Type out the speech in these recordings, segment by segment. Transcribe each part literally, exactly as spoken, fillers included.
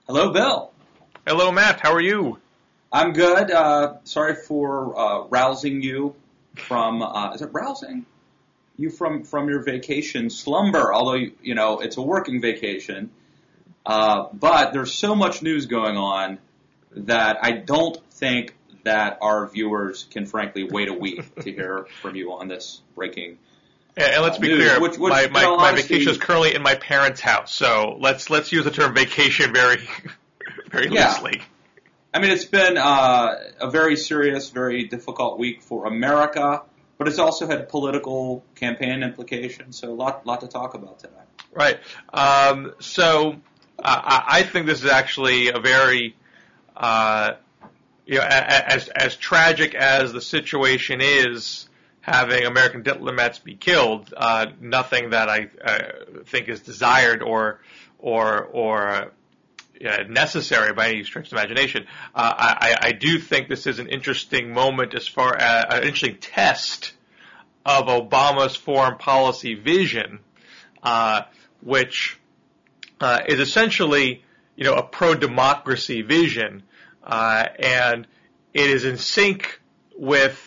Hello, Bill. Hello, Matt. How are you? I'm good. Uh, sorry for uh, rousing you from, uh, is it rousing? You from, from your vacation slumber, although, you, you know, it's a working vacation. Uh, but there's so much news going on that I don't think that our viewers can frankly wait a week to hear from you on this breaking And, and let's uh, be news. clear, Which, which, my, in my, all my honesty, vacation is currently in my parents' house, so let's let's use the term vacation very very Yeah. loosely. I mean, it's been uh, a very serious, very difficult week for America, but it's also had political campaign implications, so a lot, lot to talk about today. Right. Um, so uh, I, I think this is actually a very uh, you know, a- a- as as tragic as the situation is, having American diplomats be killed, uh, nothing that I uh, think is desired or or or uh, necessary by any stretch of the imagination. Uh, I, I do think this is an interesting moment as far as an interesting test of Obama's foreign policy vision, uh, which uh, is essentially, you know, a pro-democracy vision, uh, and it is in sync with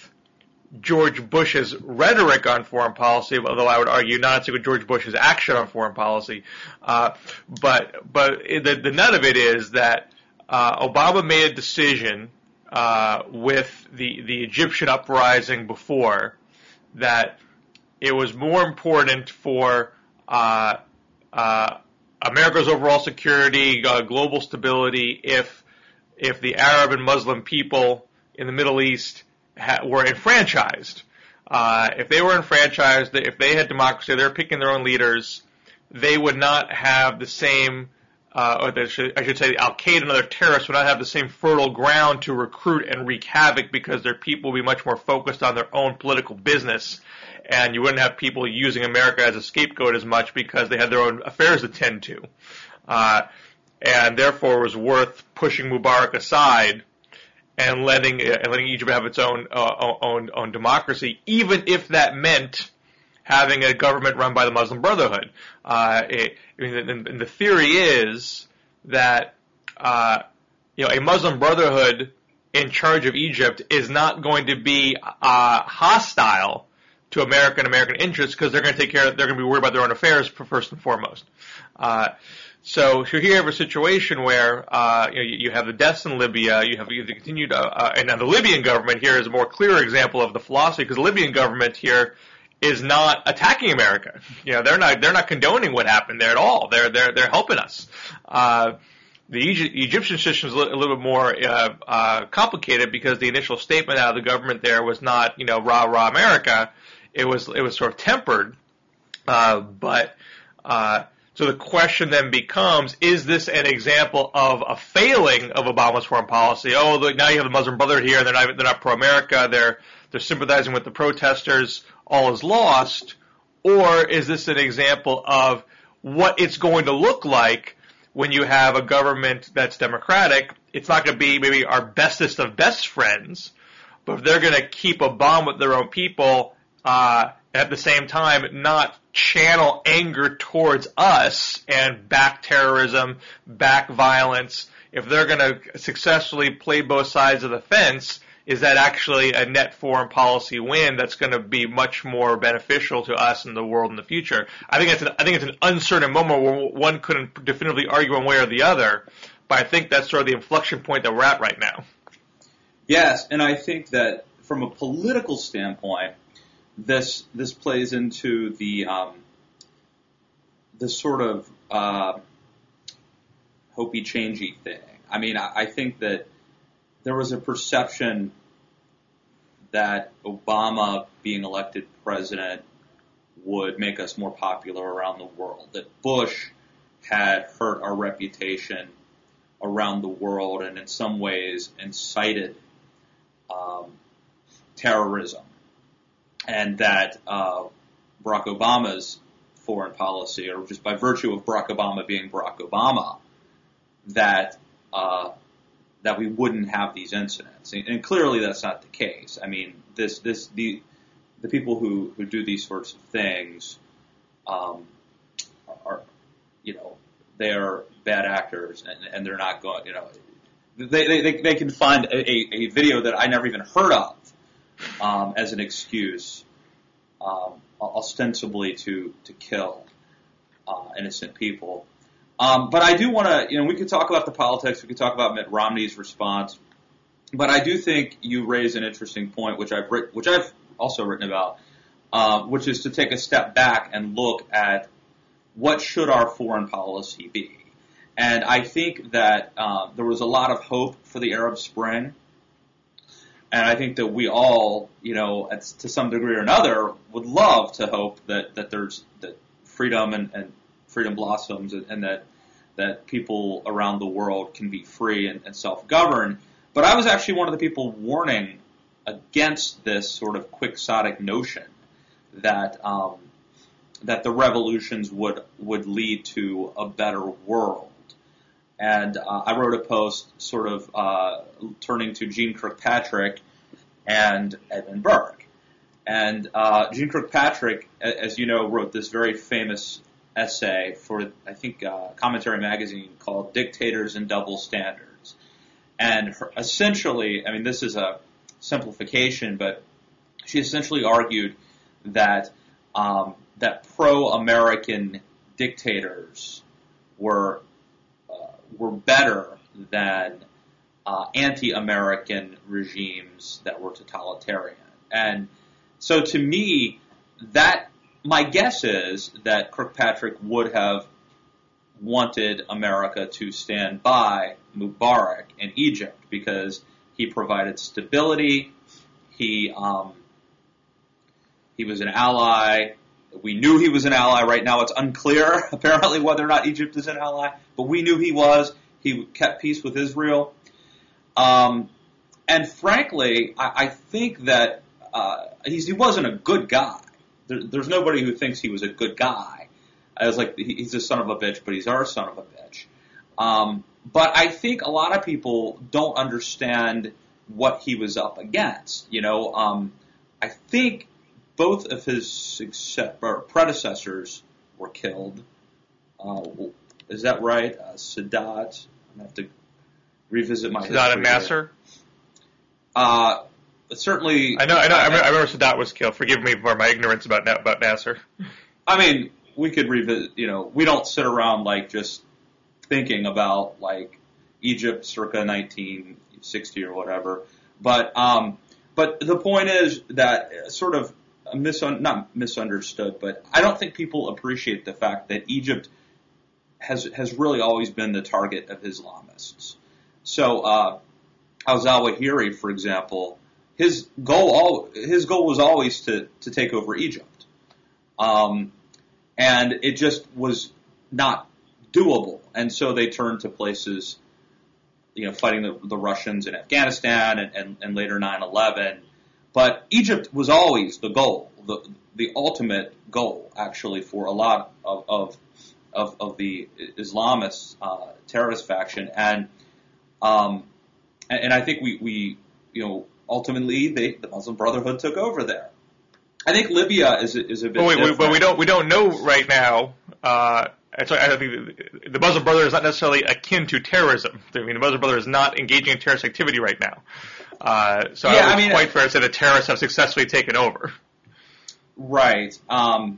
George Bush's rhetoric on foreign policy, although I would argue not so with George Bush's action on foreign policy. Uh, but but the, the nut of it is that uh, Obama made a decision uh, with the the Egyptian uprising before that it was more important for uh, uh, America's overall security, uh, global stability, if if the Arab and Muslim people in the Middle East ha- were enfranchised. Uh, if they were enfranchised, if they had democracy, they were picking their own leaders, they would not have the same, uh, or they should, I should say, Al Qaeda and other terrorists would not have the same fertile ground to recruit and wreak havoc because their people would be much more focused on their own political business, and you wouldn't have people using America as a scapegoat as much because they had their own affairs to tend to. Uh, and therefore it was worth pushing Mubarak aside and letting and letting Egypt have its own uh, own own democracy, even if that meant having a government run by the Muslim Brotherhood. Uh, it, I mean, and, and the theory is that uh, you know a Muslim Brotherhood in charge of Egypt is not going to be uh, hostile to American American interests because they're going to take care. They're going to be worried about their own affairs first and foremost. Uh, So, so here you have a situation where uh, you, know, you have the deaths in Libya, you have, you have the continued, uh, uh, and now the Libyan government here is a more clear example of the philosophy because the Libyan government here is not attacking America. You know, they're not they're not condoning what happened there at all. They're they're they're helping us. Uh, the Egypt, Egyptian system is a little, a little bit more uh, uh, complicated because the initial statement out of the government there was not, you know, rah rah America. It was it was sort of tempered, uh, but. Uh, So the question then becomes, is this an example of a failing of Obama's foreign policy? Oh, look, now you have the Muslim Brotherhood here, and they're not, they're not pro-America, they're, they're sympathizing with the protesters, all is lost? Or is this an example of what it's going to look like when you have a government that's democratic? It's not going to be maybe our bestest of best friends, but if they're going to keep a bomb with their own people, uh, at the same time not channel anger towards us and back terrorism, back violence, if they're going to successfully play both sides of the fence, is that actually a net foreign policy win that's going to be much more beneficial to us and the world in the future? I think it's an, I think it's an uncertain moment where one couldn't definitively argue one way or the other, but I think that's sort of the inflection point that we're at right now. Yes, and I think that from a political standpoint, This this plays into the um, the sort of uh, hopey changey thing. I mean, I, I think that there was a perception that Obama being elected president would make us more popular around the world. That Bush had hurt our reputation around the world and in some ways incited um, terrorism. And that uh, Barack Obama's foreign policy, or just by virtue of Barack Obama being Barack Obama, that uh, that we wouldn't have these incidents. And, and clearly, that's not the case. I mean, this this the the people who, who do these sorts of things um, are, you know, they are bad actors and, and they're not going, you know, they they they can find a, a video that I never even heard of um, as an excuse, um, ostensibly to to kill uh, innocent people. Um, but I do want to, you know, we could talk about the politics, we could talk about Mitt Romney's response, but I do think you raise an interesting point, which I've writ- which I've also written about, uh, which is to take a step back and look at what should our foreign policy be. And I think that uh, there was a lot of hope for the Arab Spring, and I think that we all, you know, at, to some degree or another, would love to hope that, that there's that freedom and, and freedom blossoms, and, and that that people around the world can be free and, and self-govern. But I was actually one of the people warning against this sort of quixotic notion that um, that the revolutions would would lead to a better world. And uh, I wrote a post sort of uh, turning to Jeane Kirkpatrick and Edmund Burke. And uh, Jeane Kirkpatrick, as you know, wrote this very famous essay for, I think, uh, Commentary Magazine called Dictators and Double Standards. And her, essentially, I mean, this is a simplification, but she essentially argued that um, that pro-American dictators were were better than uh, anti-American regimes that were totalitarian. And so to me, that my guess is that Kirkpatrick would have wanted America to stand by Mubarak in Egypt because he provided stability, he um, he was an ally. We knew he was an ally. Right now it's unclear, apparently, whether or not Egypt is an ally, but we knew he was. He kept peace with Israel. Um, and frankly, I, I think that uh, he's, he wasn't a good guy. There, there's nobody who thinks he was a good guy. I was like, he's a son of a bitch, but he's our son of a bitch. Um, but I think a lot of people don't understand what he was up against. You know, um, I think both of his success, or predecessors were killed. Uh, is that right? Uh, Sadat. I'm going to have to revisit my history. Sadat and Nasser? Uh, certainly. I know, I know. I remember, I remember Sadat was killed. Forgive me for my ignorance about about Nasser. I mean, we could revisit, you know, we don't sit around like just thinking about like Egypt circa nineteen sixty or whatever. But, um, but the point is that sort of misun- not misunderstood, but I don't think people appreciate the fact that Egypt has has really always been the target of Islamists. So uh, al-Zawahiri, for example, his goal all his goal was always to to take over Egypt, um, and it just was not doable. And so they turned to places, you know, fighting the, the Russians in Afghanistan and, and, and later nine eleven. But Egypt was always the goal, the the ultimate goal, actually, for a lot of of, of, of the Islamist uh, terrorist faction. And um, and, and I think we, we you know ultimately they, the Muslim Brotherhood took over there. I think Libya is a, is a bit. But, wait, different. but we don't we don't know right now. Uh, Actually, I don't think the Muslim Brotherhood is not necessarily akin to terrorism. I mean, the Muslim Brotherhood is not engaging in terrorist activity right now. Uh, so yeah, I would I mean, quite fair to say that terrorists have successfully taken over. Right. Um,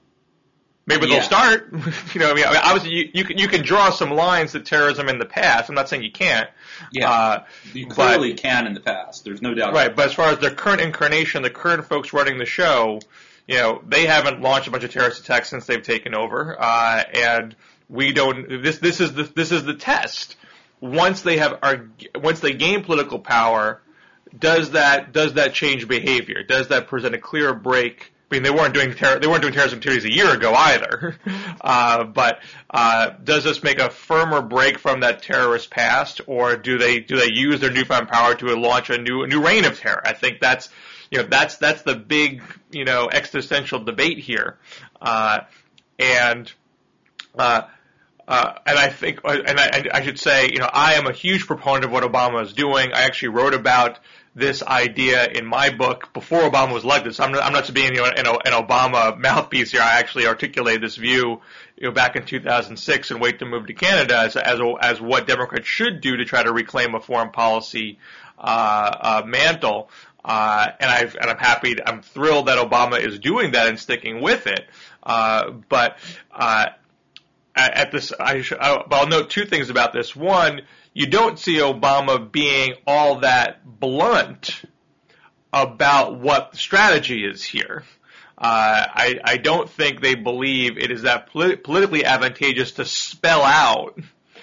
Maybe yeah. they'll start. you know, I mean, obviously you, you can you can draw some lines to terrorism in the past. I'm not saying you can't. Yeah, uh, you clearly but, can in the past. There's no doubt. Right, about but that. as far as the current incarnation, the current folks running the show, you know, they haven't launched a bunch of terrorist attacks since they've taken over, uh, and we don't. This this is the this is the test. Once they have our, once they gain political power, does that does that change behavior? Does that present a clear break? I mean, they weren't doing terror, they weren't doing terrorism activities a year ago either. Uh, but uh, does this make a firmer break from that terrorist past, or do they do they use their newfound power to launch a new a new reign of terror? I think that's. You know, that's that's the big, you know, existential debate here, uh, and uh, uh, and I think, and I, I should say, you know, I am a huge proponent of what Obama is doing. I actually wrote about this idea in my book before Obama was elected. So I'm not, I'm not just being you know, an, an Obama mouthpiece here. I actually articulated this view you know, back in two thousand six and Wait to Move to Canada as, as, as what Democrats should do to try to reclaim a foreign policy uh, uh, mantle. Uh, and, I've, and I'm happy, I'm thrilled that Obama is doing that and sticking with it. Uh, but uh, at this, I sh- I'll note two things about this. One, you don't see Obama being all that blunt about what the strategy is here. Uh, I, I don't think they believe it is that polit- politically advantageous to spell out,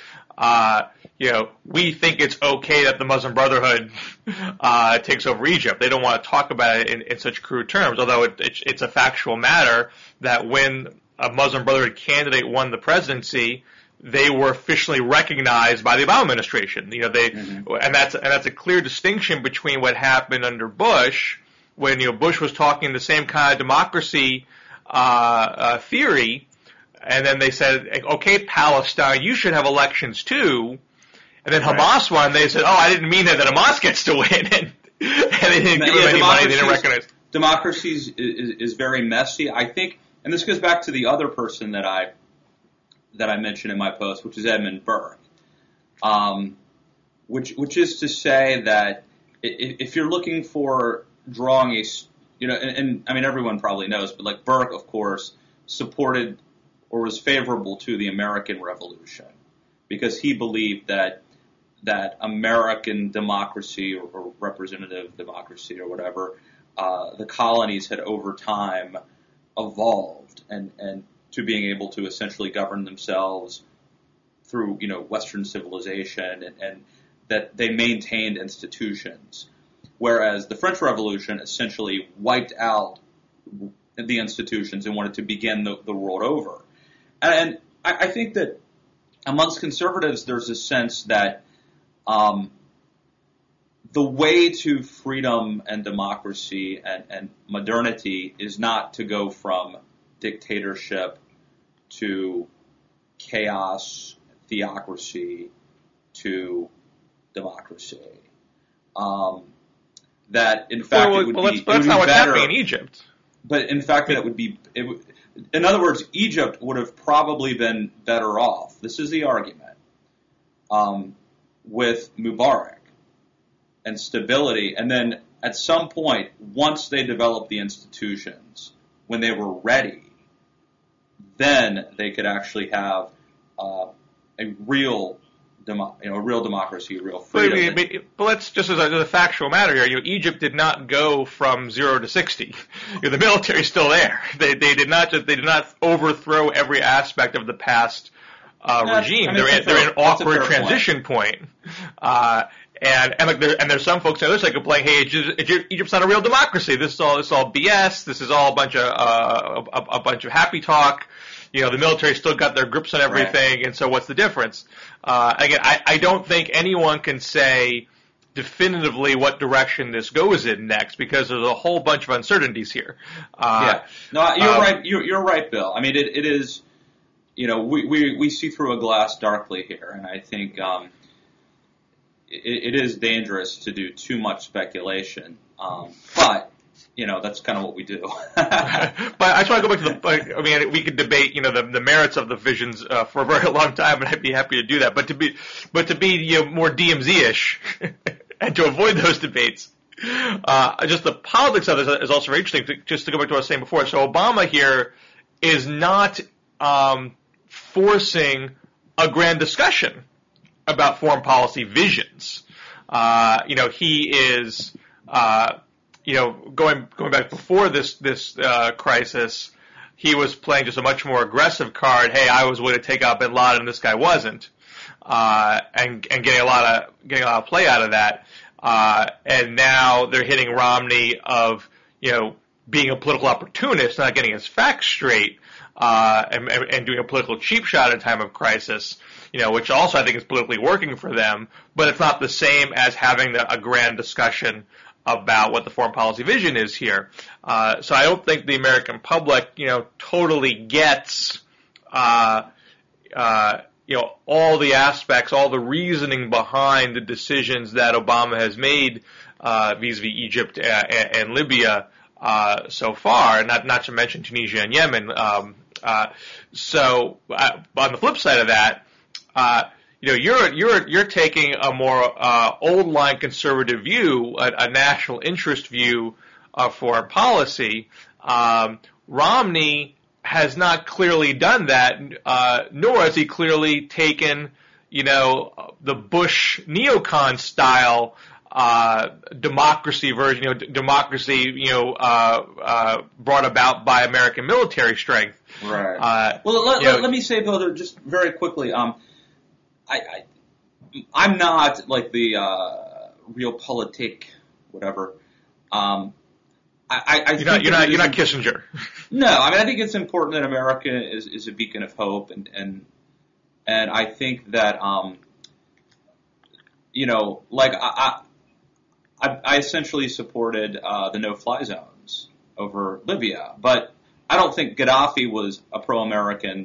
uh, you know, we think it's okay that the Muslim Brotherhood uh, takes over Egypt. They don't want to talk about it in, in such crude terms, although it, it, it's a factual matter that when a Muslim Brotherhood candidate won the presidency, they were officially recognized by the Obama administration. You know, they, mm-hmm. and that's and that's a clear distinction between what happened under Bush, when you know Bush was talking the same kind of democracy uh, uh, theory, and then they said, okay, Palestine, you should have elections too. And then Hamas right. won. They said, "Oh, I didn't mean that. That Hamas gets to win," and, and they didn't give yeah, them any money. They didn't recognize. Democracy is, is very messy. I think, and this goes back to the other person that I that I mentioned in my post, which is Edmund Burke, um, which which is to say that if you're looking for drawing a, you know, and, and I mean everyone probably knows, but like Burke, of course, supported or was favorable to the American Revolution because he believed that. that American democracy or, or representative democracy or whatever, uh, the colonies had over time evolved and, and to being able to essentially govern themselves through, you know, Western civilization and, and that they maintained institutions. Whereas the French Revolution essentially wiped out the institutions and wanted to begin the, the world over. And, and I, I think that amongst conservatives, there's a sense that Um, the way to freedom and democracy and, and modernity is not to go from dictatorship to chaos, theocracy to democracy. Um, that in fact well, it would well, be, that's, that's it would not be what's better, happening in Egypt. But in fact, that would be. It would, in other words, Egypt would have probably been better off. This is the argument. Um, with Mubarak and stability, and then at some point, once they developed the institutions, when they were ready, then they could actually have uh, a real, demo- you know, a real democracy, a real freedom. But, but, but let's just as a, as a factual matter here, you know, Egypt did not go from zero to sixty. You know, the military is still there. They they did not just they did not overthrow every aspect of the past. Uh, no, regime. I mean, they're in, they're in an awkward transition point. point. Uh, and, and like there, and there's some folks on the other side complaining, hey, Egypt, Egypt's not a real democracy. This is all, this is all B S. This is all a bunch of, uh, a, a bunch of happy talk. You know, the military still got their grips on everything. Right. And so what's the difference? Uh, again, I, I don't think anyone can say definitively what direction this goes in next because there's a whole bunch of uncertainties here. Uh, yeah. No, you're um, right. You're, you're right, Bill. I mean, it, it is, You know, we, we, we see through a glass darkly here, and I think um, it, it is dangerous to do too much speculation. Um, but, you know, that's kind of what we do. But I just want to go back to the, like, I mean, we could debate, you know, the, the merits of the visions uh, for a very long time, and I'd be happy to do that. But to be, but to be, you know, more D M Z-ish and to avoid those debates, uh, just the politics of this is also very interesting. Just to go back to what I was saying before, so Obama here is not um, forcing a grand discussion about foreign policy visions. Uh, you know, he is, uh, you know, going going back before this this uh, crisis, he was playing just a much more aggressive card. Hey, I was willing to take out Bin Laden, and this guy wasn't, uh, and and getting a lot of getting a lot of play out of that. Uh, and now they're hitting Romney of, you know, being a political opportunist, not getting his facts straight. Uh, and, and doing a political cheap shot in a time of crisis, you know, which also I think is politically working for them, but it's not the same as having the, a grand discussion about what the foreign policy vision is here. Uh, so I don't think the American public, you know, totally gets, uh, uh, you know, all the aspects, all the reasoning behind the decisions that Obama has made uh, vis-a-vis Egypt and, and Libya uh, so far, not not to mention Tunisia and Yemen. Um, uh, so uh, on the flip side of that, uh, you know, you're you're you're taking a more uh, old line conservative view, a, a national interest view of foreign policy. Um, Romney has not clearly done that, uh, nor has he clearly taken, you know, the Bush neocon style uh, democracy version, you know, d- democracy, you know, uh, uh, brought about by American military strength. Right. Uh, well, let, let, let, let me say, though, just very quickly, um, I, I, I'm not like the uh, realpolitik, whatever. Um, I, I you're not, you're not, you're not Kissinger. No, I mean, I think it's important that America is, is a beacon of hope, and and and I think that um, you know, like I I, I essentially supported uh, the no-fly zones over Libya, but I don't think Gaddafi was a pro-American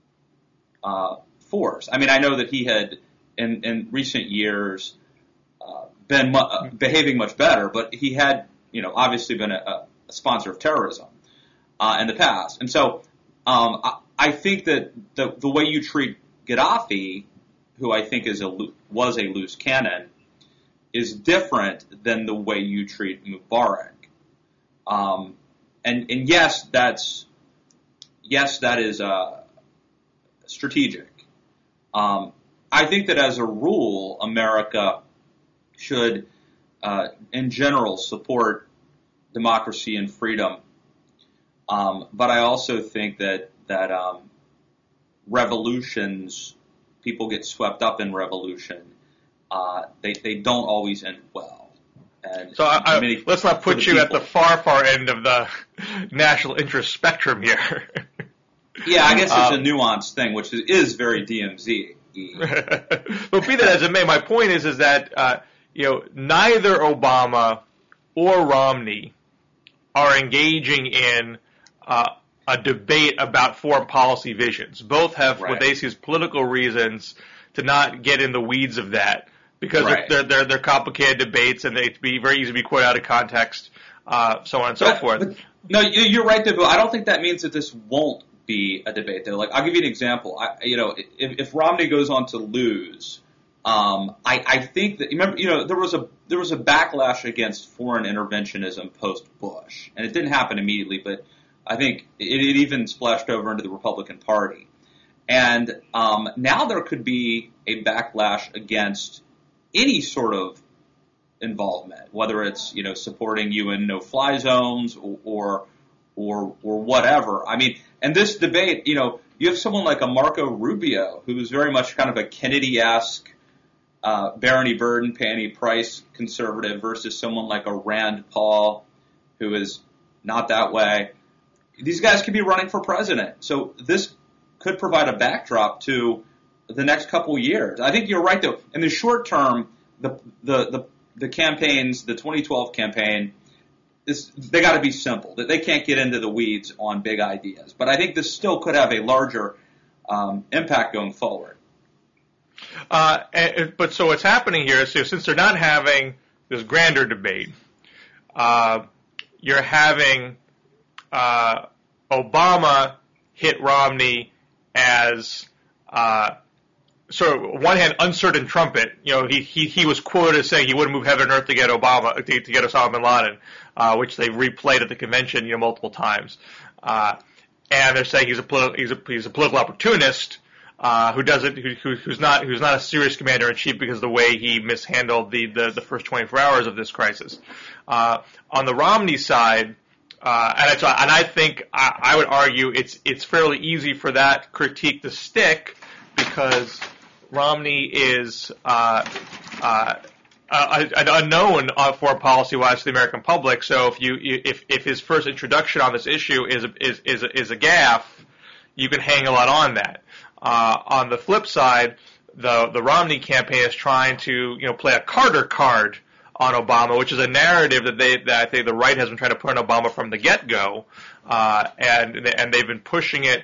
uh, force. I mean, I know that he had in in recent years uh, been mu- uh, behaving much better, but he had, you know, obviously been a, a sponsor of terrorism uh, in the past. And so um, I, I think that the, the way you treat Gaddafi, who I think is a, was a loose cannon, is different than the way you treat Mubarak. Um, and, and yes, that's yes, that is uh, strategic. Um, I think that as a rule, America should Uh, in general, support democracy and freedom. Um, but I also think that that um, revolutions, people get swept up in revolution. Uh, they they don't always end well. And so I, I, many, let's not put you people, at the far far end of the national interest spectrum here. Yeah, I guess it's um, a nuanced thing, which is, is very D M Z. But be that as it may, my point is is that uh, you know, neither Obama or Romney are engaging in uh, a debate about foreign policy visions. Both have Right. what they see as political reasons to not get in the weeds of that, because Right. they're, they're they're complicated debates and they be very easy to be quoted out of context, uh, so on and so But- forth. but- no, you- you're right, though. But I don't think that means that this won't be a debate, though. Like, I'll give you an example. I, you know, if, if Romney goes on to lose. Um, I, I think that remember, you know, there was a there was a backlash against foreign interventionism post Bush, and it didn't happen immediately, but I think it, it even splashed over into the Republican Party, and um, now there could be a backlash against any sort of involvement, whether it's, you know, supporting U N no-fly zones or, or or or whatever. I mean, and this debate, you know, you have someone like a Marco Rubio who's very much kind of a Kennedy-esque Uh, Barony Burden, Penny Price conservative versus someone like a Rand Paul who is not that way. These guys could be running for president. So this could provide a backdrop to the next couple of years. I think you're right, though. In the short term, the the the, the campaigns, the twenty twelve campaign, is they got to be simple. That they can't get into the weeds on big ideas. But I think this still could have a larger um, impact going forward. Uh, and, but so what's happening here is, so since they're not having this grander debate, uh, you're having uh, Obama hit Romney as uh, sort of, on one hand, uncertain trumpet. You know, he he he was quoted as saying he wouldn't move heaven and earth to get Obama to, to get Osama bin Laden, uh, which they replayed at the convention, you know, multiple times. Uh, and they're saying he's a politi- he's a he's a political opportunist. Uh, who doesn't, who, who's not, who's not a serious commander in chief because of the way he mishandled the, the, the first twenty-four hours of this crisis. Uh, on the Romney side, uh, and, it's, and I think I, I would argue it's it's fairly easy for that critique to stick because Romney is uh, uh, an unknown foreign policy-wise to the American public. So if you if if his first introduction on this issue is is is is a gaffe, you can hang a lot on that. Uh, on the flip side, the the Romney campaign is trying to, you know, play a Carter card on Obama, which is a narrative that they that I think the right has been trying to put on Obama from the get-go, uh, and and they've been pushing it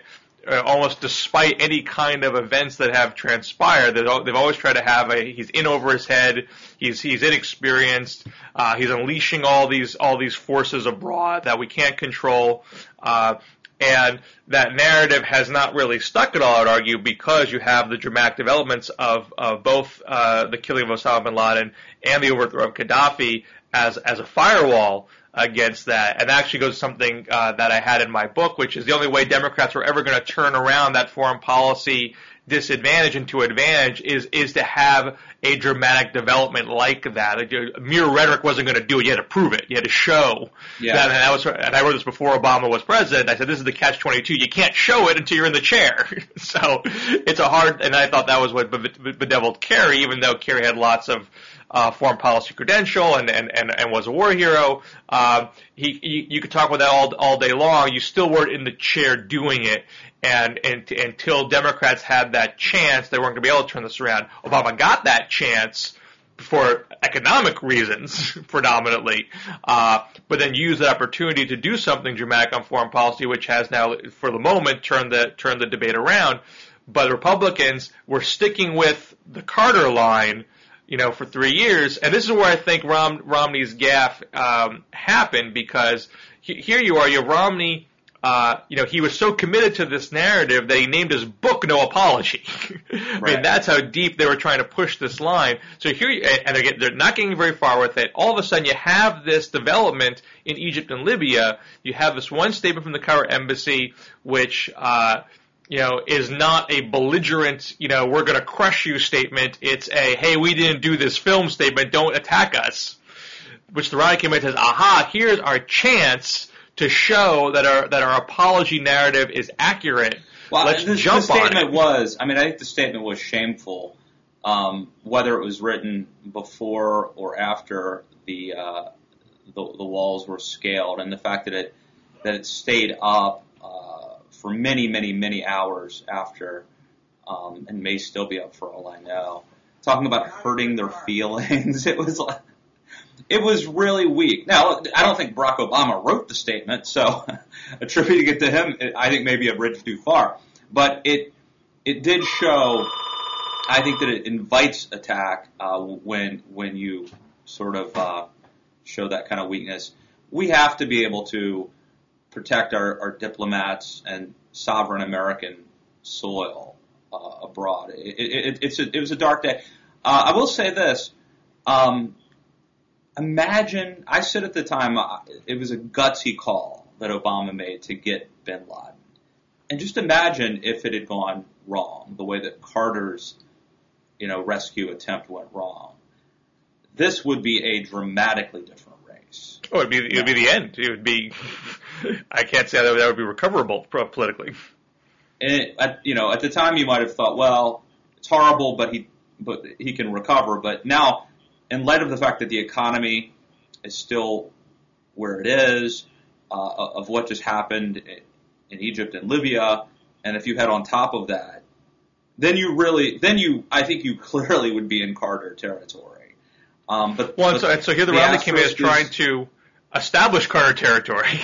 uh, almost despite any kind of events that have transpired, they've always tried to have a, he's in over his head, he's he's inexperienced, uh, he's unleashing all these all these forces abroad that we can't control, uh, and that narrative has not really stuck at all, I'd argue, because you have the dramatic developments of, of both uh, the killing of Osama bin Laden and the overthrow of Gaddafi as as a firewall against that. And that actually goes to something uh, that I had in my book, which is the only way Democrats were ever going to turn around that foreign policy disadvantage into advantage is is to have a dramatic development like that. Like, mere rhetoric wasn't going to do it. You had to prove it. You had to show yeah. that. And, that was, and I wrote this before Obama was president. I said, this is the catch twenty-two. You can't show it until you're in the chair. So it's a hard, and I thought that was what bedeviled Kerry, even though Kerry had lots of Uh, foreign policy credential and, and, and, and was a war hero. Uh, he, he, you could talk about that all, all day long. You still weren't in the chair doing it. And, and t- until Democrats had that chance, they weren't going to be able to turn this around. Obama got that chance for economic reasons, predominantly, uh, but then used the opportunity to do something dramatic on foreign policy, which has now, for the moment, turned the, turned the debate around. But Republicans were sticking with the Carter line, you know, for three years. And this is where I think Rom, Romney's gaffe um, happened, because he, here you are, you have Romney, uh, you know, he was so committed to this narrative that he named his book No Apology. I Right. mean, that's how deep they were trying to push this line. So here, you, and they're, getting, they're not getting very far with it. All of a sudden, you have this development in Egypt and Libya. You have this one statement from the Cairo embassy, which, uh, you know, is not a belligerent, you know, we're going to crush you statement. It's a, hey, we didn't do this film statement, don't attack us. Which the Ronnie came in and says, aha, here's our chance to show that our that our apology narrative is accurate. Well, Let's the, jump the on statement it. was, I mean, I think the statement was shameful, um, whether it was written before or after the, uh, the the walls were scaled, and the fact that it that it stayed up for many, many, many hours after, um, and may still be up for all I know. Talking about hurting their feelings, it was like, it was really weak. Now, I don't think Barack Obama wrote the statement, so attributing it to him, I think maybe a bridge too far. But it it did show, I think that it invites attack uh, when when you sort of uh, show that kind of weakness. We have to be able to protect our, our diplomats and sovereign American soil uh, abroad. It, it, it's a, it was a dark day. Uh, I will say this. Um, imagine, I said at the time, uh, it was a gutsy call that Obama made to get bin Laden. And just imagine if it had gone wrong, the way that Carter's, you know, rescue attempt went wrong. This would be a dramatically different race. Oh, it'd be, it would be the end. It would be, I can't say that that would be recoverable politically. And it, at, you know, at the time you might have thought, well, it's horrible, but he, but he can recover. But now, in light of the fact that the economy is still where it is, uh, of what just happened in Egypt and Libya, and if you had on top of that, then you really, then you, I think you clearly would be in Carter territory. Um, but well, but so, and so here the, the Romney campaign is trying to establish Carter territory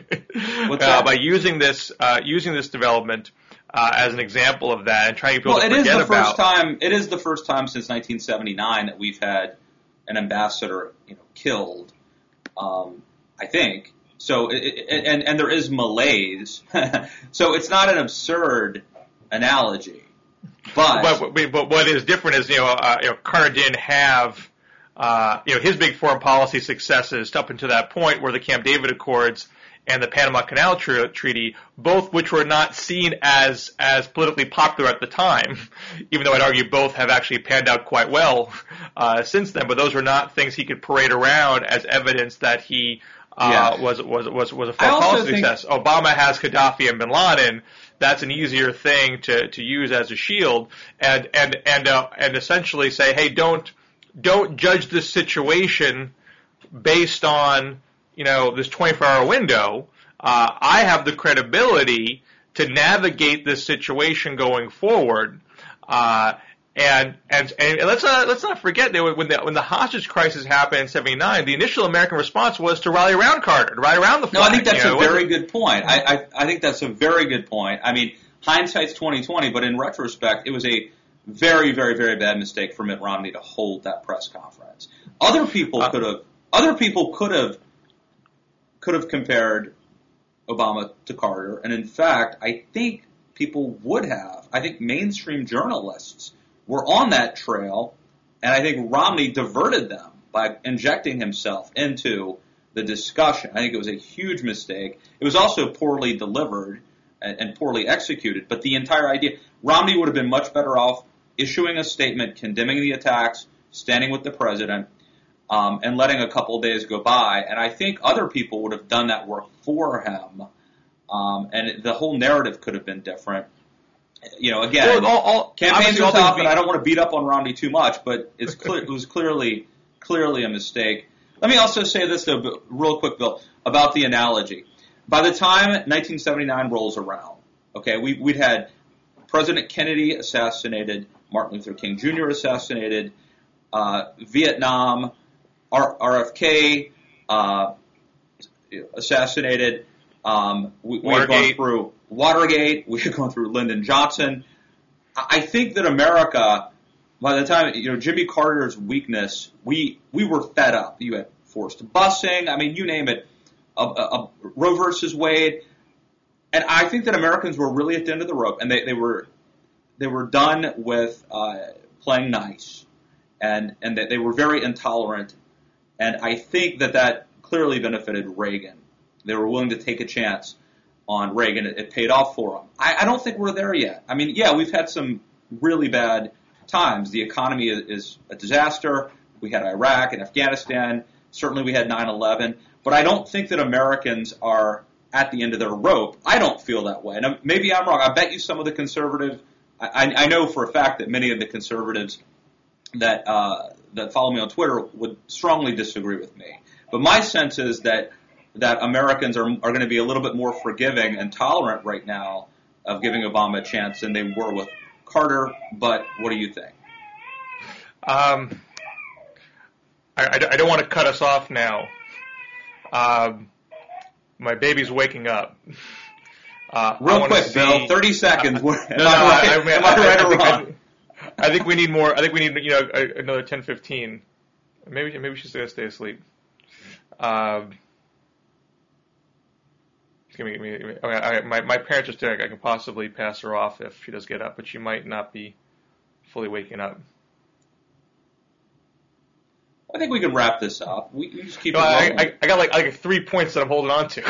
uh, by using this uh, using this development uh, as an example of that, and trying to people well, to it forget is the about. first time. It is the first time since nineteen seventy-nine that we've had an ambassador, you know, killed. Um, I think so, it, it, and and there is malaise, so it's not an absurd analogy. But but, but what is different is you know, uh, you know Carter didn't have. Uh, you know, his big foreign policy successes up until that point were the Camp David Accords and the Panama Canal Tr- Treaty, both which were not seen as as politically popular at the time, even though I'd argue both have actually panned out quite well uh, since then. But those were not things he could parade around as evidence that he uh, yeah. was was was was a foreign policy think, success. Obama has Gaddafi and Bin Laden. That's an easier thing to to use as a shield, and and and uh, and essentially say, hey, don't. Don't judge this situation based on, you know, this twenty-four hour window. Uh, I have the credibility to navigate this situation going forward. Uh, and, and, and let's not, let's not forget that when the, when the hostage crisis happened in seventy-nine, the initial American response was to rally around Carter, to rally around the flag. No, I think that's you know, a very good point. I, I, I think that's a very good point. I mean, hindsight's twenty twenty, but in retrospect, it was a very, very, very bad mistake for Mitt Romney to hold that press conference. Other people Uh, could have, other people could have, could have compared Obama to Carter, and in fact, I think people would have. I think mainstream journalists were on that trail, and I think Romney diverted them by injecting himself into the discussion. I think it was a huge mistake. It was also poorly delivered and, and poorly executed, but the entire idea, Romney would have been much better off issuing a statement condemning the attacks, standing with the president, um, and letting a couple of days go by. And I think other people would have done that work for him, um, and the whole narrative could have been different. You know, again, Well, all- all- campaigns obviously are all things tough, being- and I don't want to beat up on Romney too much, but it's clear, it was clearly clearly a mistake. Let me also say this, though, Bill- real quick, Bill, about the analogy. By the time nineteen seventy-nine rolls around, okay, we, we'd had President Kennedy assassinated, Martin Luther King Junior assassinated, uh, Vietnam, R- RFK uh, assassinated. Um, we, we had gone Watergate. through Watergate. We had gone through Lyndon Johnson. I I think that America, by the time, you know, Jimmy Carter's weakness, we we were fed up. You had forced busing. I mean, you name it. A, a, a Roe versus Wade. And I think that Americans were really at the end of the rope, and they, they were they were done with uh, playing nice, and and that they were very intolerant. And I think that that clearly benefited Reagan. They were willing to take a chance on Reagan. It, it paid off for them. I, I don't think we're there yet. I mean, yeah, we've had some really bad times. The economy is, is a disaster. We had Iraq and Afghanistan. Certainly we had nine eleven. But I don't think that Americans are at the end of their rope. I don't feel that way. And maybe I'm wrong. I bet you some of the conservatives, I, I know for a fact that many of the conservatives that uh, that follow me on Twitter would strongly disagree with me. But my sense is that that Americans are are going to be a little bit more forgiving and tolerant right now of giving Obama a chance than they were with Carter. But what do you think? Um, I, I, I don't want to cut us off now. Um, my baby's waking up. Uh, Real I wanna quick, see, Bill, thirty seconds. Uh, am no, no, I right, I, I, mean, am I I, right I, or think, wrong? I, I think we need more. I think we need, you know, a, another ten, fifteen. Maybe, maybe we should stay, stay asleep. Um, give me, give me, give me, okay, I, my, my parents are there. I can possibly pass her off if she does get up, but she might not be fully waking up. I think we can wrap this up. We, we just keep No, it I, rolling. I, I got like like three points that I'm holding on to.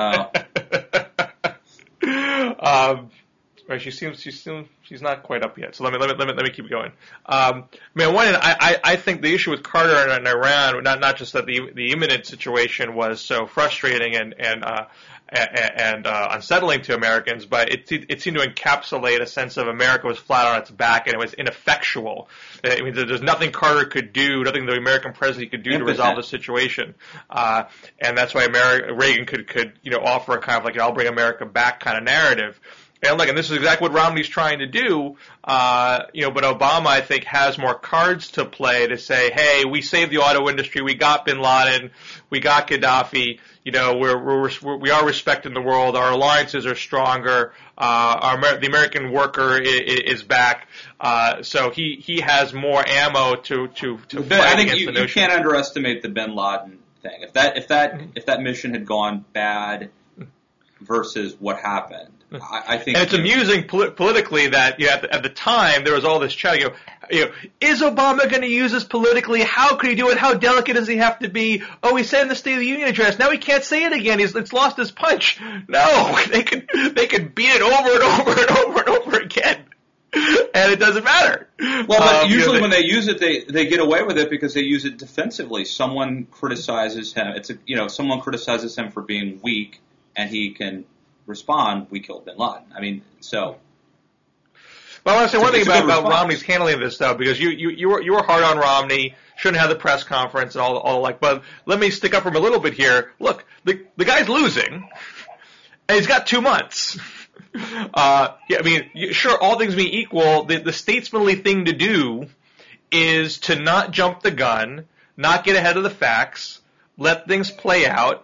Oh. um, right, she seems she's still she's not quite up yet. So let me let me let me, let me keep going. Um, I mean, one, I, I I think the issue with Carter and, and Iran, not not just that the the imminent situation was so frustrating and and uh, and, and uh, unsettling to Americans, but it it seemed to encapsulate a sense of America was flat on its back and it was ineffectual. I mean, there's nothing Carter could do, nothing the American president could do to resolve the situation, uh, and that's why America, Reagan could could you know offer a kind of like I'll bring America back kind of narrative. And look, and this is exactly what Romney's trying to do, uh, you know, but Obama, I think, has more cards to play to say, hey, we saved the auto industry, we got bin Laden, we got Gaddafi, you know, we're, we're, we are respecting the world, our alliances are stronger, uh, our, the American worker is, is back, uh, so he, he has more ammo to, to, to fight I think against you, the you notion. can't underestimate the bin Laden thing. If that if that if that mission had gone bad versus what happened, I, I think. And it's you know, amusing poli- politically that you know, at, the, at the time there was all this chat. You know, you know, is Obama going to use this politically? How could he do it? How delicate does he have to be? Oh, he said in the State of the Union address. Now he can't say it again. He's it's lost his punch. No, they could they could beat it over and over and over and over again, and it doesn't matter. Well, but Um, you know, usually they- when they use it, they they get away with it because they use it defensively. Someone criticizes him. It's a, you know someone criticizes him for being weak, and he can respond. We killed bin Laden. I mean, so. But I want to say one thing It's a about, good about response. Romney's handling of this, though, because you, you, you, were, you were hard on Romney, shouldn't have the press conference and all, all like, but let me stick up for him a little bit here. Look, the, the guy's losing, and he's got two months. Uh, yeah, I mean, you- sure, all things being equal, the, the statesmanly thing to do is to not jump the gun, not get ahead of the facts, let things play out,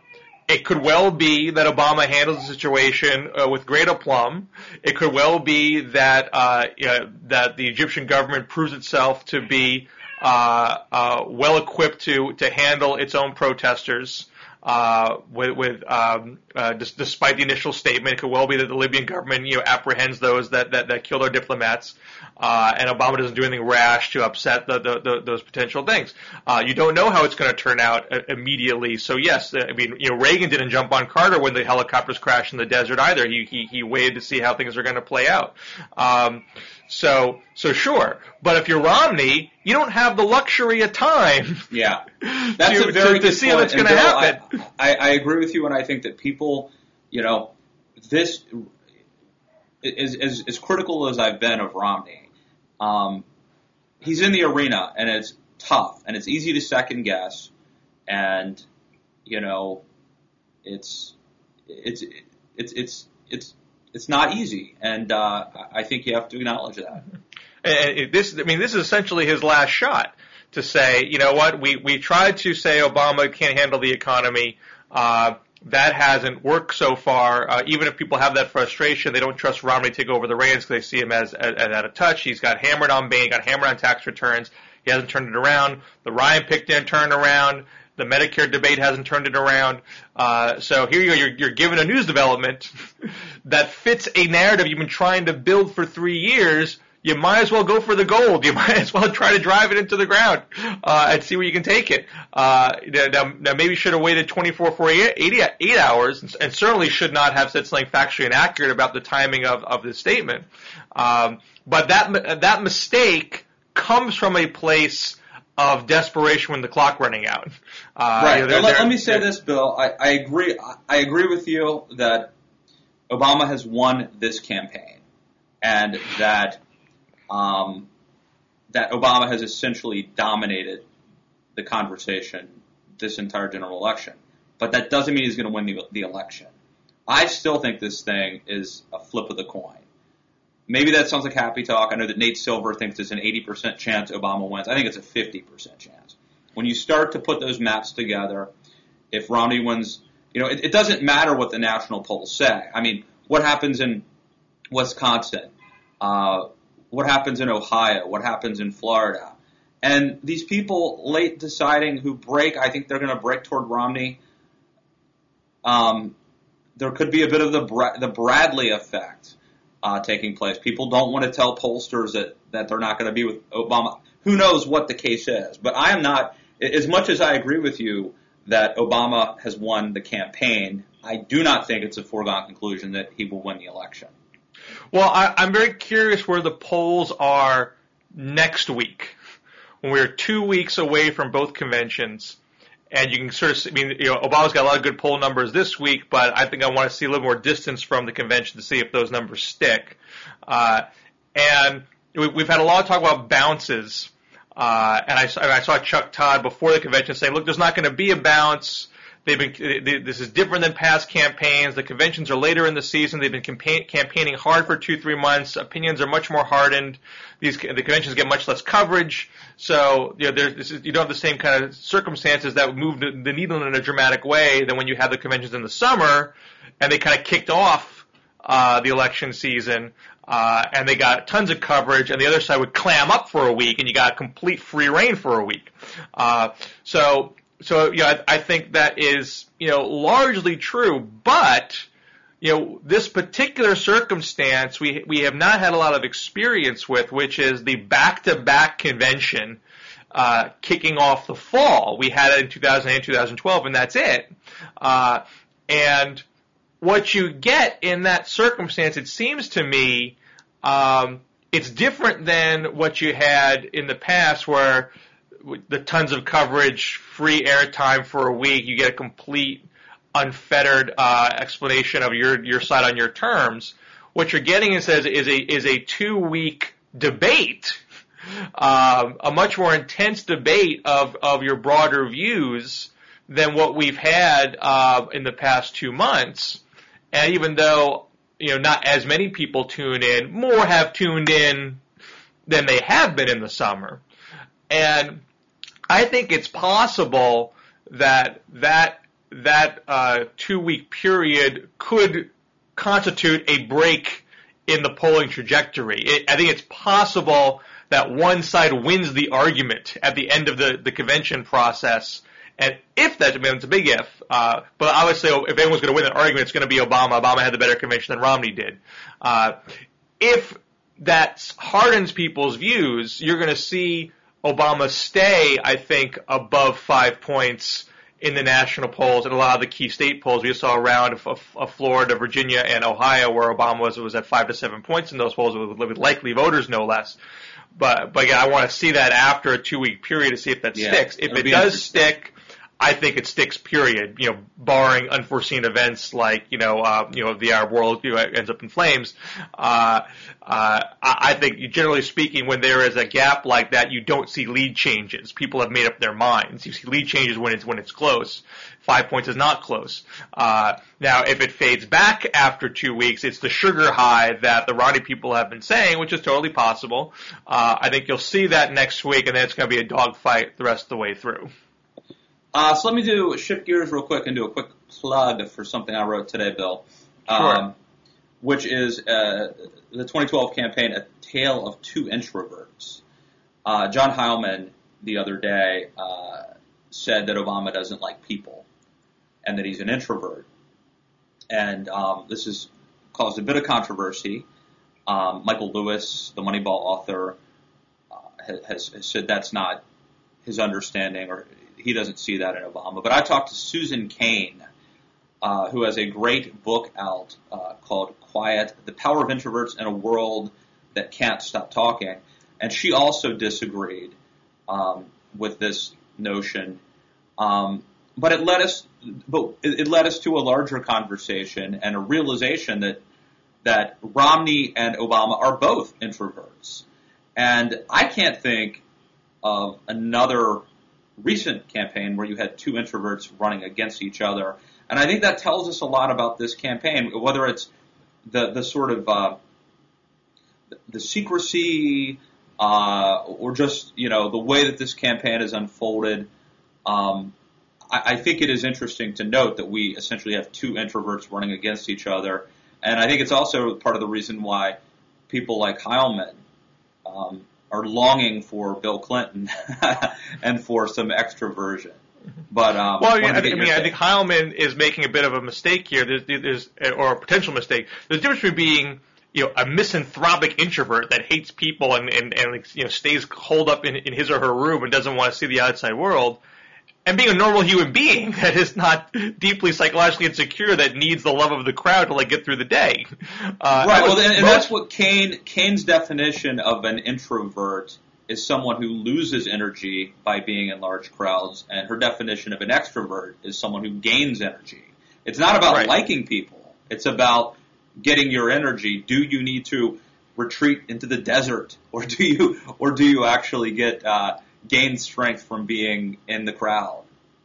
It could well be that Obama handles the situation uh, with great aplomb. It could well be that uh, uh, that the Egyptian government proves itself to be uh, uh, well equipped to to handle its own protesters. Uh, with, with um, uh, dis- despite the initial statement, it could well be that the Libyan government, you know, apprehends those that that, that killed our diplomats, uh, and Obama doesn't do anything rash to upset the, the, the, those potential things. Uh, you don't know how it's going to turn out uh, immediately. So yes, I mean, you know, Reagan didn't jump on Carter when the helicopters crashed in the desert either. He he, he waited to see how things are going to play out. Um, So, so sure. But if you're Romney, you don't have the luxury of time. Yeah. That's to, a very to, good to see point. what's going to happen. I, I, I agree with you, and I think that people, you know, this, as, as, as critical as I've been of Romney, um, he's in the arena, and it's tough, and it's easy to second guess, and, you know, it's, it's, it's, it's, it's, It's not easy, and uh, I think you have to acknowledge that. And this, I mean, this is essentially his last shot to say, you know what, we, we tried to say Obama can't handle the economy. Uh, that hasn't worked so far. Uh, even if people have that frustration, they don't trust Romney to take over the reins because they see him as, as, as out of touch. He's got hammered on Bain, got hammered on tax returns. He hasn't turned it around. The Ryan pick didn't turn around. The Medicare debate hasn't turned it around. Uh, so here you go, you're, you're given a news development that fits a narrative you've been trying to build for three years. You might as well go for the gold. You might as well try to drive it into the ground uh, and see where you can take it. Uh, now, now maybe you should have waited twenty-four, forty-eight hours, and, and certainly should not have said something factually inaccurate about the timing of, of this statement. Um, but that that mistake comes from a place of desperation when the clock running out. Uh, right. You know, let, let me say this, Bill. I, I agree. I agree with you that Obama has won this campaign, and that um, that Obama has essentially dominated the conversation this entire general election. But that doesn't mean he's going to win the, the election. I still think this thing is a flip of the coin. Maybe that sounds like happy talk. I know that Nate Silver thinks it's an eighty percent chance Obama wins. I think it's a fifty percent chance. When you start to put those maps together, if Romney wins, you know, it, it doesn't matter what the national polls say. I mean, what happens in Wisconsin? Uh, what happens in Ohio? What happens in Florida? And these people late deciding who break, I think they're going to break toward Romney. Um, there could be a bit of the Bra- the Bradley effect. Uh, taking place. People don't want to tell pollsters that, that they're not going to be with Obama. Who knows what the case is? But I am not, as much as I agree with you that Obama has won the campaign, I do not think it's a foregone conclusion that he will win the election. Well, I, I'm very curious where the polls are next week, when we're two weeks away from both conventions. And you can sort of see, I mean, you know, Obama's got a lot of good poll numbers this week, but I think I want to see a little more distance from the convention to see if those numbers stick. Uh, and we, we've had a lot of talk about bounces. Uh, and I, I saw Chuck Todd before the convention saying, look, there's not going to be a bounce. They've been, they, this is different than past campaigns. The conventions are later in the season. They've been campaign, campaigning hard for two, three months. Opinions are much more hardened. These, the conventions get much less coverage. So, you know, there's, you don't have the same kind of circumstances that move the, the needle in a dramatic way than when you have the conventions in the summer, and they kind of kicked off, uh, the election season, uh, and they got tons of coverage, and the other side would clam up for a week, and you got complete free reign for a week. Uh, so, So, you know, I, I think that is, you know, largely true, but, you know, this particular circumstance we we have not had a lot of experience with, which is the back-to-back convention uh, kicking off the fall. We had it in two thousand eight, two thousand twelve, and that's it. Uh, and what you get in that circumstance, it seems to me, um, it's different than what you had in the past where the tons of coverage, free airtime for a week, you get a complete, unfettered uh, explanation of your your side on your terms. What you're getting is is a is a two week debate, um, a much more intense debate of of your broader views than what we've had uh, in the past two months. And even though you know not as many people tune in, more have tuned in than they have been in the summer, and. I think it's possible that that, you know, that uh, two-week period could constitute a break in the polling trajectory. It, I think it's possible that one side wins the argument at the end of the, the convention process. And if that, I mean, it's a big if, uh, but I would say if anyone's going to win an argument, it's going to be Obama. Obama had the better convention than Romney did. Uh, if that hardens people's views, you're going to see Obama stay, I think, above five points in the national polls and a lot of the key state polls. We saw around of, of, of Florida, Virginia, and Ohio where Obama was, was at five to seven points in those polls with, with likely voters, no less. But, but again, I want to see that after a two-week period to see if that yeah, sticks. If it does stick, I think it sticks, period, you know, barring unforeseen events like, you know, uh, you know, the Arab world you know, ends up in flames. Uh, uh, I think, generally speaking, when there is a gap like that, you don't see lead changes. People have made up their minds. You see lead changes when it's, when it's close. Five points is not close. Uh, now, if it fades back after two weeks, it's the sugar high that the Romney people have been saying, which is totally possible. Uh, I think you'll see that next week, and then it's going to be a dogfight the rest of the way through. Uh, so let me do shift gears real quick and do a quick plug for something I wrote today, Bill. Sure. Um, which is uh, the twenty twelve campaign, A Tale of Two Introverts. Uh, John Heilman the other day uh, said that Obama doesn't like people and that he's an introvert. And um, this has caused a bit of controversy. Um, Michael Lewis, the Moneyball author, uh, has, has said that's not his understanding, or he doesn't see that in Obama. But I talked to Susan Cain, uh, who has a great book out uh, called Quiet, The Power of Introverts in a World That Can't Stop Talking. And she also disagreed um, with this notion. Um, but it led us but it, it led us to a larger conversation and a realization that that Romney and Obama are both introverts. And I can't think of another recent campaign where you had two introverts running against each other. And I think that tells us a lot about this campaign, whether it's the, the sort of uh, the secrecy uh, or just, you know, the way that this campaign has unfolded. Um, I, I think it is interesting to note that we essentially have two introverts running against each other. And I think it's also part of the reason why people like Heilman um, are longing for Bill Clinton and for some extroversion. But um, well, yeah, I, think, I mean, I think Heilman is making a bit of a mistake here. There's, there's or a potential mistake. There's a difference between being, you know, a misanthropic introvert that hates people and and, and you know stays holed up in, in his or her room and doesn't want to see the outside world, and being a normal human being that is not deeply psychologically insecure that needs the love of the crowd to like get through the day. Uh, right. Well, and, and that's what Cain Cain's definition of an introvert is: someone who loses energy by being in large crowds, and her definition of an extrovert is someone who gains energy. It's not about right. liking people. It's about getting your energy. Do you need to retreat into the desert, or do you, or do you actually get uh, gain strength from being in the crowd?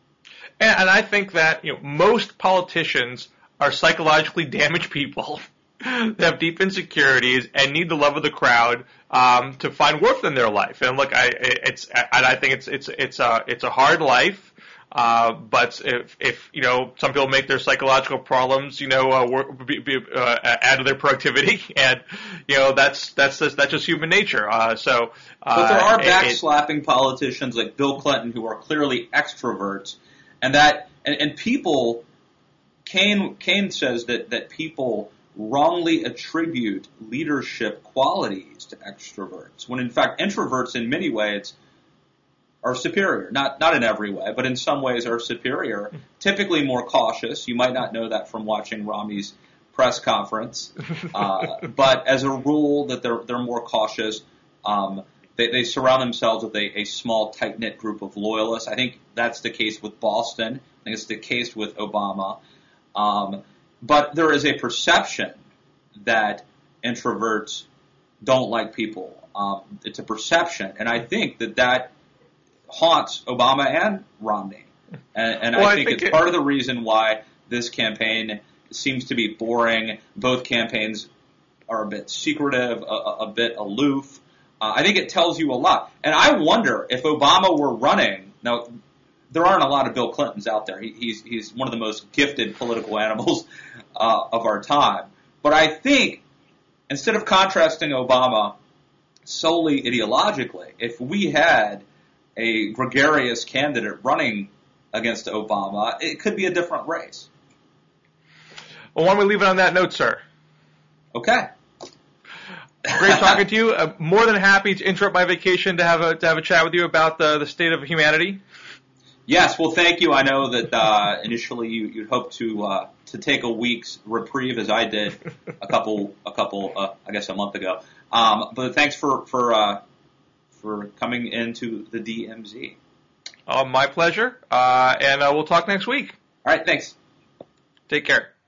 And, and I think that you know most politicians are psychologically damaged people. They have deep insecurities and need the love of the crowd um, to find worth in their life. And look, I it's and I think it's it's it's a it's a hard life. Uh, but if if you know some people make their psychological problems you know uh, work, be, be, uh, add to their productivity, and you know that's that's just, that's just human nature. Uh, so, uh, but there are backslapping politicians like Bill Clinton who are clearly extroverts, and that and, and people. Cain Cain says that that people wrongly attribute leadership qualities to extroverts, when in fact introverts in many ways are superior. Not not in every way, but in some ways are superior. Typically more cautious. You might not know that from watching Romney's press conference, uh, but as a rule, that they're they're more cautious. Um, they, they surround themselves with a, a small, tight knit group of loyalists. I think that's the case with Boston. I think it's the case with Obama. Um, But there is a perception that introverts don't like people. Um, it's a perception, and I think that that haunts Obama and Romney. And, and well, I, think I think it's it, part of the reason why this campaign seems to be boring. Both campaigns are a bit secretive, a, a bit aloof. Uh, I think it tells you a lot. And I wonder if Obama were running, now there aren't a lot of Bill Clintons out there. He, he's he's one of the most gifted political animals uh, of our time. But I think instead of contrasting Obama solely ideologically, if we had a gregarious candidate running against Obama, it could be a different race. Well, why don't we leave it on that note, sir? Okay. Great talking to you. Uh, more than happy to interrupt my vacation to have a to have a chat with you about the the state of humanity. Yes, well, thank you. I know that uh, initially you you'd hoped to uh, to take a week's reprieve, as I did a couple a couple uh, I guess a month ago. Um, but thanks for for uh, for coming into the D M Z. Uh, my pleasure. Uh, and uh, we'll talk next week. All right, thanks. Take care.